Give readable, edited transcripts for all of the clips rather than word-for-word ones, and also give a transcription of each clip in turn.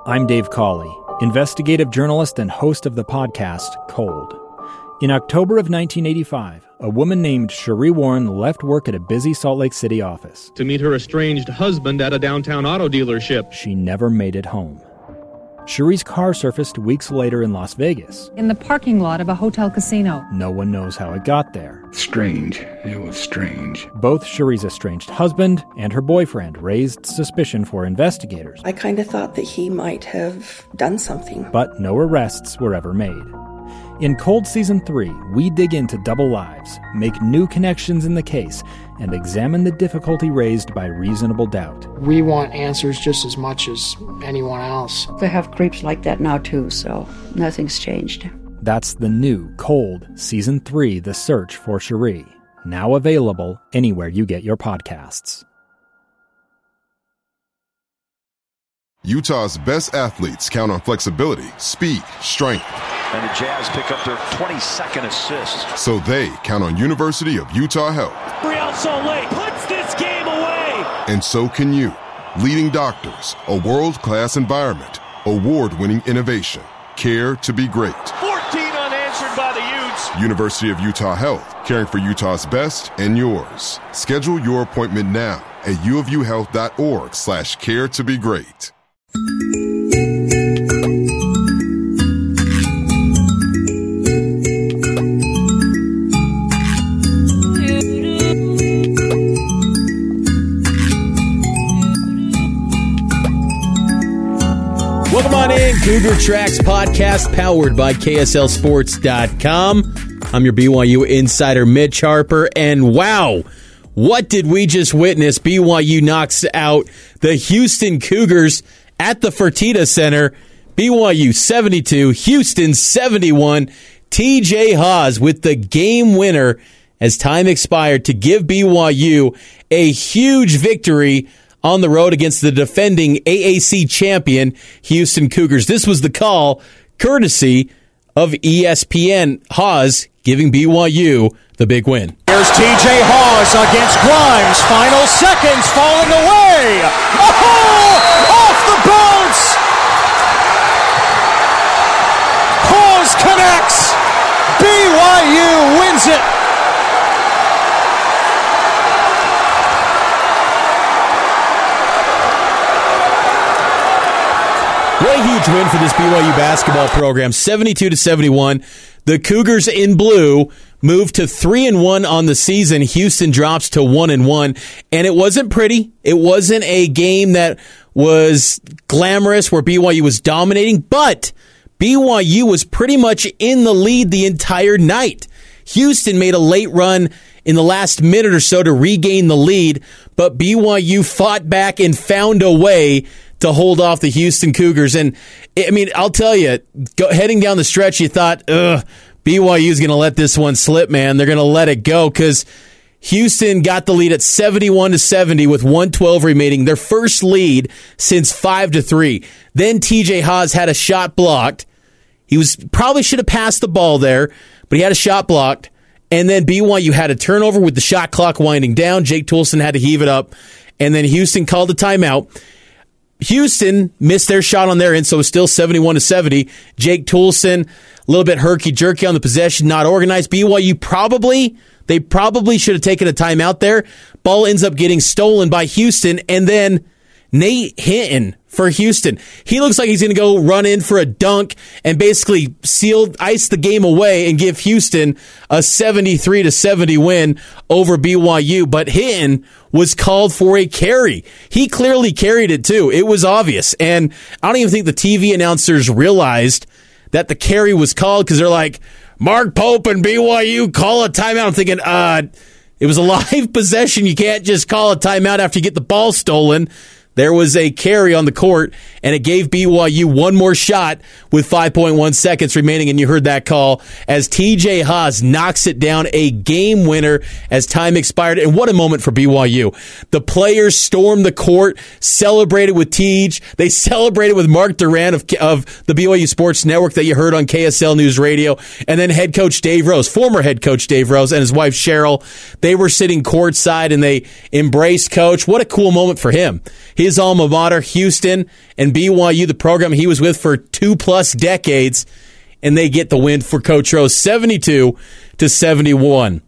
I'm Dave Cawley, investigative journalist and host of the podcast Cold. In October of 1985, a woman named Sheree Warren left work at a busy Salt Lake City office to meet her estranged husband at a downtown auto dealership. She never made it home. Sheree's car surfaced weeks later in Las Vegas. In the parking lot of a hotel casino. No one knows how it got there. Strange. It was strange. Both Sheree's estranged husband and her boyfriend raised suspicion for investigators. I kind of thought that he might have done something. But no arrests were ever made. In Cold Season 3, we dig into double lives, make new connections in the case, and examine the difficulty raised by reasonable doubt. We want answers just as much as anyone else. They have creeps like that now too, so nothing's changed. That's the new Cold Season 3, The Search for Sheree, now available anywhere you get your podcasts. Utah's best athletes count on flexibility, speed, strength. And the Jazz pick up their 22nd assist. So they count on University of Utah Health. Real Salt Lake puts this game away. And so can you. Leading doctors, a world-class environment, award-winning innovation, care to be great. 14 unanswered by the Utes. University of Utah Health, caring for Utah's best and yours. Schedule your appointment now at uofuhealth.org/care to be great. Welcome on in, Cougar Tracks podcast powered by KSLSports.com. I'm your BYU insider, Mitch Harper, and wow, what did we just witness? BYU knocks out the Houston Cougars at the Fertitta Center. BYU 72, Houston 71. TJ Haws with the game winner as time expired to give BYU a huge victory on the road against the defending AAC champion Houston Cougars. This was the call, courtesy of ESPN. Haws giving BYU the big win. Here's TJ Haws against Grimes. Final seconds, falling away. Oh, off the bounce. Haws connects. BYU wins it. What a huge win for this BYU basketball program, 72-71. The Cougars in blue moved to 3-1 on the season. Houston drops to 1-1, and it wasn't pretty. It wasn't a game that was glamorous where BYU was dominating, but BYU was pretty much in the lead the entire night. Houston made a late run in the last minute or so to regain the lead, but BYU fought back and found a way to hold off the Houston Cougars. And, I mean, I'll tell you, heading down the stretch, you thought, BYU's going to let this one slip, man. They're going to let it go because Houston got the lead at 71-70 with 1:12 remaining, their first lead since 5-3. Then TJ Haws had a shot blocked. He probably should have passed the ball there, but he had a shot blocked. And then BYU had a turnover with the shot clock winding down. Jake Toolson had to heave it up. And then Houston called a timeout. Houston missed their shot on their end, so it's still 71-70. Jake Toolson, a little bit herky-jerky on the possession, not organized. BYU probably should have taken a timeout there. Ball ends up getting stolen by Houston, and then Nate Hinton for Houston. He looks like he's going to go run in for a dunk and basically ice the game away and give Houston a 73-70 win over BYU. But Hinton was called for a carry. He clearly carried it too. It was obvious. And I don't even think the TV announcers realized that the carry was called because they're like, Mark Pope and BYU call a timeout. I'm thinking, it was a live possession. You can't just call a timeout after you get the ball stolen. There was a carry on the court, and it gave BYU one more shot with 5.1 seconds remaining, and you heard that call as TJ Haws knocks it down, a game winner as time expired. And what a moment for BYU. The players stormed the court, celebrated with Tej. They celebrated with Mark Duran of the BYU Sports Network that you heard on KSL News Radio, and then head coach Dave Rose, former head coach Dave Rose, and his wife Cheryl. They were sitting courtside, and they embraced Coach. What a cool moment for him. His his alma mater, Houston, and BYU, the program he was with for 2+ decades, and they get the win for Coach Rose, 72-71.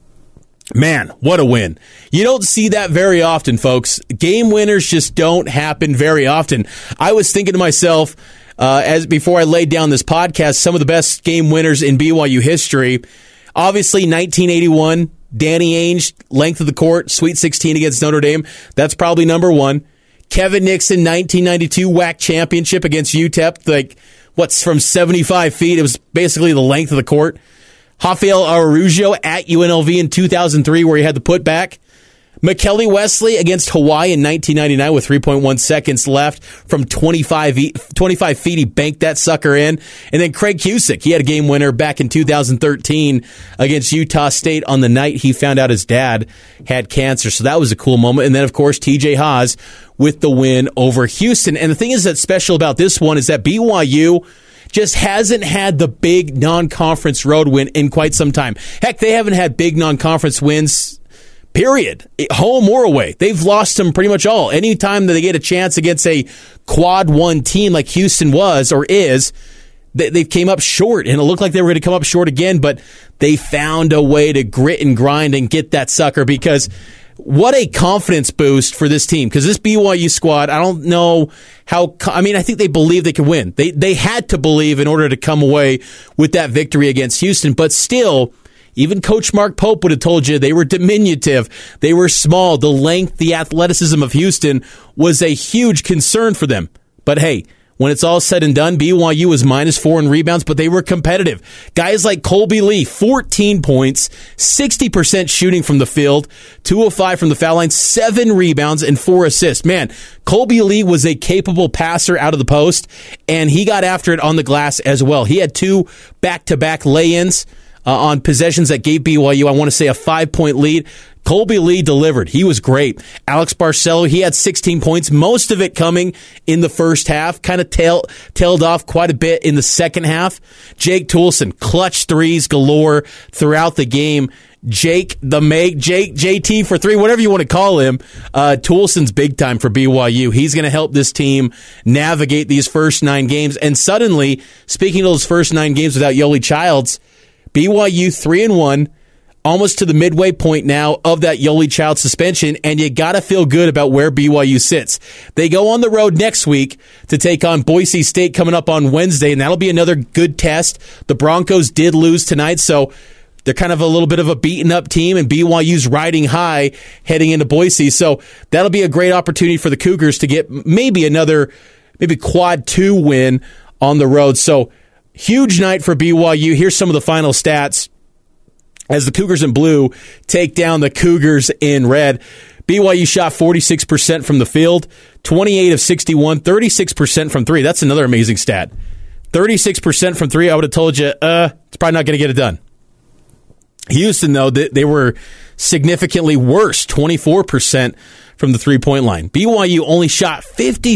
Man, what a win. You don't see that very often, folks. Game winners just don't happen very often. I was thinking to myself, as before I laid down this podcast, some of the best game winners in BYU history. Obviously, 1981, Danny Ainge, length of the court, Sweet 16 against Notre Dame. That's probably number one. Kevin Nixon, 1992 WAC championship against UTEP. What's from 75 feet? It was basically the length of the court. Rafael Araujo at UNLV in 2003 where he had the putback. McKelly Wesley against Hawaii in 1999 with 3.1 seconds left from 25 feet. He banked that sucker in. And then Craig Cusick, he had a game winner back in 2013 against Utah State on the night he found out his dad had cancer. So that was a cool moment. And then, of course, TJ Haas with the win over Houston. And the thing is that's special about this one is that BYU just hasn't had the big non-conference road win in quite some time. Heck, they haven't had big non-conference wins, period, home or away. They've lost them pretty much all. Anytime that they get a chance against a quad one team like Houston was or is, they came up short, and it looked like they were going to come up short again, but they found a way to grit and grind and get that sucker because what a confidence boost for this team. Because this BYU squad, I don't know how, I think they believe they could win. They had to believe in order to come away with that victory against Houston, but still, even Coach Mark Pope would have told you they were diminutive. They were small. The length, the athleticism of Houston was a huge concern for them. But hey, when it's all said and done, BYU was -4 in rebounds, but they were competitive. Guys like Colby Lee, 14 points, 60% shooting from the field, 2 of 5 from the foul line, 7 rebounds, and 4 assists. Man, Colby Lee was a capable passer out of the post, and he got after it on the glass as well. He had 2 back-to-back lay-ins on possessions that gave BYU, I want to say, a 5-point lead. Colby Lee delivered. He was great. Alex Barcelo, he had 16 points, most of it coming in the first half, kind of tailed off quite a bit in the second half. Jake Toolson, clutch threes galore throughout the game. JT for 3, whatever you want to call him. Toolson's big time for BYU. He's going to help this team navigate these first 9 games. And suddenly, speaking of those first 9 games without Yoli Childs, BYU 3-1, almost to the midway point now of that Yoli Child suspension, and you got to feel good about where BYU sits. They go on the road next week to take on Boise State coming up on Wednesday, and that'll be another good test. The Broncos did lose tonight, so they're kind of a little bit of a beaten-up team, and BYU's riding high heading into Boise, so that'll be a great opportunity for the Cougars to get maybe quad 2 win on the road. So huge night for BYU. Here's some of the final stats as the Cougars in blue take down the Cougars in red. BYU shot 46% from the field, 28 of 61, 36% from 3. That's another amazing stat. 36% from 3, I would have told you, it's probably not going to get it done. Houston, though, they were significantly worse, 24% from the three-point line. BYU only shot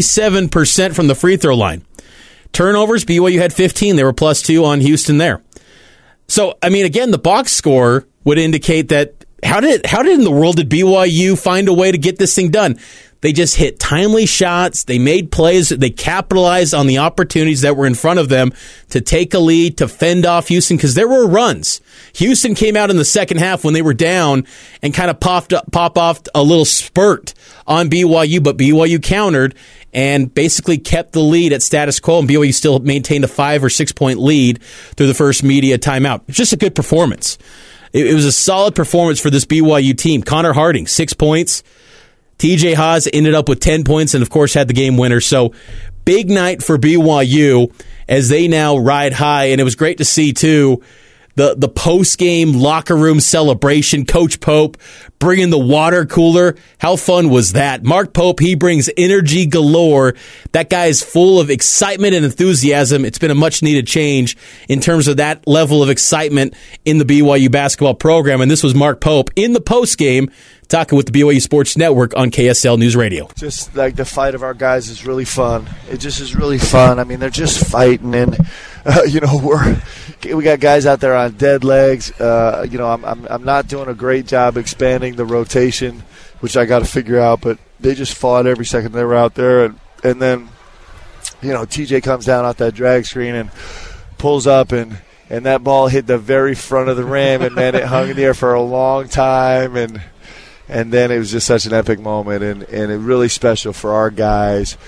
57% from the free throw line. Turnovers, BYU had 15. They were +2 on Houston there. So, again, the box score would indicate that how did in the world did BYU find a way to get this thing done? They just hit timely shots. They made plays. They capitalized on the opportunities that were in front of them to take a lead, to fend off Houston, because there were runs. Houston came out in the second half when they were down and kind of pop off a little spurt on BYU, but BYU countered and basically kept the lead at status quo, and BYU still maintained a 5 or 6 point lead through the first media timeout. It's just a good performance. It was a solid performance for this BYU team. Connor Harding, 6 points. TJ Haas ended up with 10 points and, of course, had the game winner. So, big night for BYU as they now ride high. And it was great to see, too, the post-game locker room celebration. Coach Pope bringing the water cooler. How fun was that? Mark Pope, he brings energy galore. That guy is full of excitement and enthusiasm. It's been a much-needed change in terms of that level of excitement in the BYU basketball program. And this was Mark Pope in the post-game talking with the BYU Sports Network on KSL News Radio. Just like the fight of our guys is really fun. It just is really fun. They're just fighting, and we got guys out there on dead legs. I'm not doing a great job expanding the rotation, which I got to figure out. But they just fought every second they were out there. And then, TJ comes down off that drag screen and pulls up, and that ball hit the very front of the rim, and man, it hung in the air for a long time, and then it was just such an epic moment, and it really special for our guys.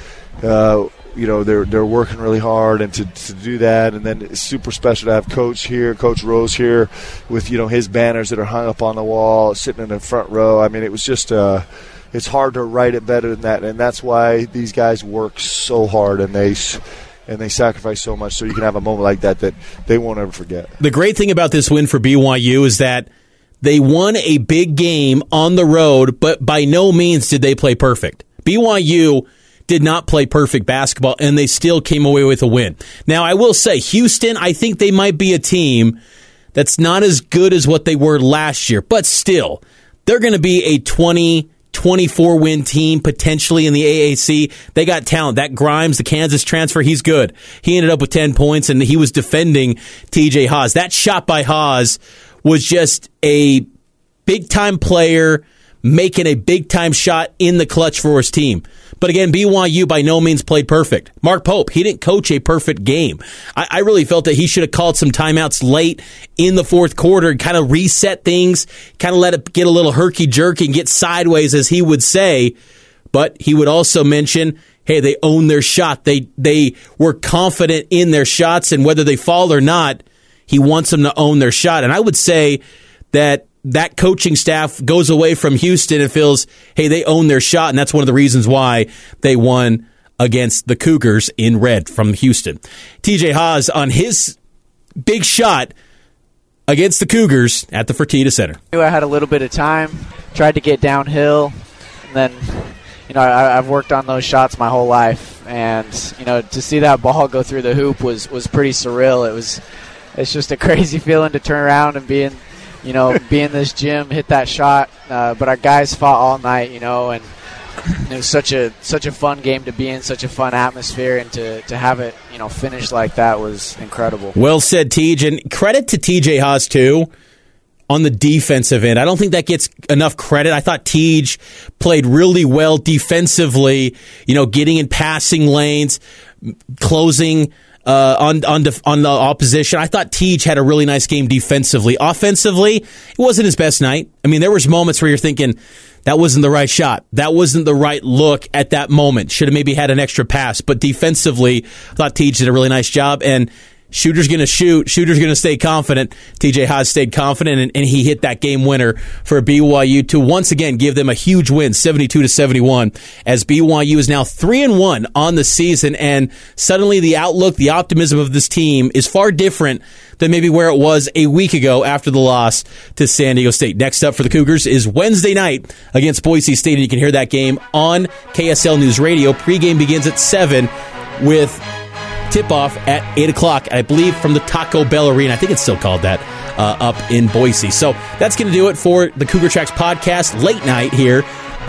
They're working really hard, and to do that, and then it's super special to have Coach Rose here with his banners that are hung up on the wall, sitting in the front row. I mean, it was just it's hard to write it better than that, and that's why these guys work so hard, and they sacrifice so much so you can have a moment like that they won't ever forget. The great thing about this win for BYU is that they won a big game on the road, but by no means did they play perfect. BYU did not play perfect basketball, and they still came away with a win. Now, I will say, Houston, I think they might be a team that's not as good as what they were last year, but still, they're going to be a 24-win team potentially in the AAC. They got talent. That Grimes, the Kansas transfer, he's good. He ended up with 10 points, and he was defending TJ Haas. That shot by Haas was just a big-time player making a big-time shot in the clutch for his team. But again, BYU by no means played perfect. Mark Pope, he didn't coach a perfect game. I really felt that he should have called some timeouts late in the fourth quarter and kind of reset things, kind of let it get a little herky-jerky and get sideways, as he would say. But he would also mention, hey, they owned their shot. They were confident in their shots, and whether they fall or not, he wants them to own their shot. And I would say that coaching staff goes away from Houston and feels, hey, they own their shot, and that's one of the reasons why they won against the Cougars in red from Houston. TJ Haas on his big shot against the Cougars at the Fertitta Center. I had a little bit of time, tried to get downhill, and then I've worked on those shots my whole life, and to see that ball go through the hoop was pretty surreal. It's just a crazy feeling to turn around and be in this gym, hit that shot. But our guys fought all night, and it was such a fun game to be in, such a fun atmosphere, and to have it, finish like that was incredible. Well said, Tej, and credit to TJ Haas too on the defensive end. I don't think that gets enough credit. I thought Tej played really well defensively, getting in passing lanes, closing on the opposition. I thought Tej had a really nice game defensively. Offensively, it wasn't his best night. I mean, there was moments where you're thinking, that wasn't the right shot. That wasn't the right look at that moment. Should have maybe had an extra pass. But defensively, I thought Tej did a really nice job. And shooter's going to shoot. Shooter's going to stay confident. TJ Haas stayed confident, and he hit that game winner for BYU to once again give them a huge win, 72-71, as BYU is now 3-1 on the season. And suddenly the outlook, the optimism of this team is far different than maybe where it was a week ago after the loss to San Diego State. Next up for the Cougars is Wednesday night against Boise State, and you can hear that game on KSL News Radio. Pregame begins at 7 with tip-off at 8 o'clock, I believe, from the Taco Bell Arena. I think it's still called that, up in Boise. So that's going to do it for the Cougar Tracks podcast late night here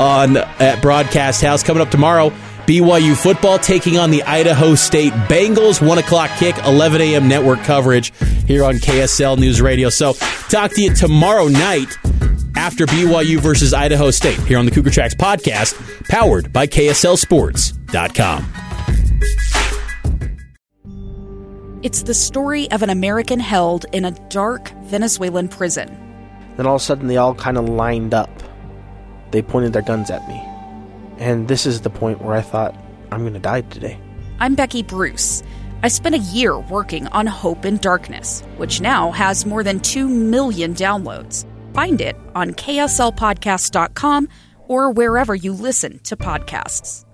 at Broadcast House. Coming up tomorrow, BYU football taking on the Idaho State Bengals. 1 o'clock kick, 11 a.m. network coverage here on KSL News Radio. So talk to you tomorrow night after BYU versus Idaho State here on the Cougar Tracks podcast, powered by KSLSports.com. It's the story of an American held in a dark Venezuelan prison. Then all of a sudden they all kind of lined up. They pointed their guns at me. And this is the point where I thought, I'm going to die today. I'm Becky Bruce. I spent a year working on Hope in Darkness, which now has more than 2 million downloads. Find it on KSLpodcast.com or wherever you listen to podcasts.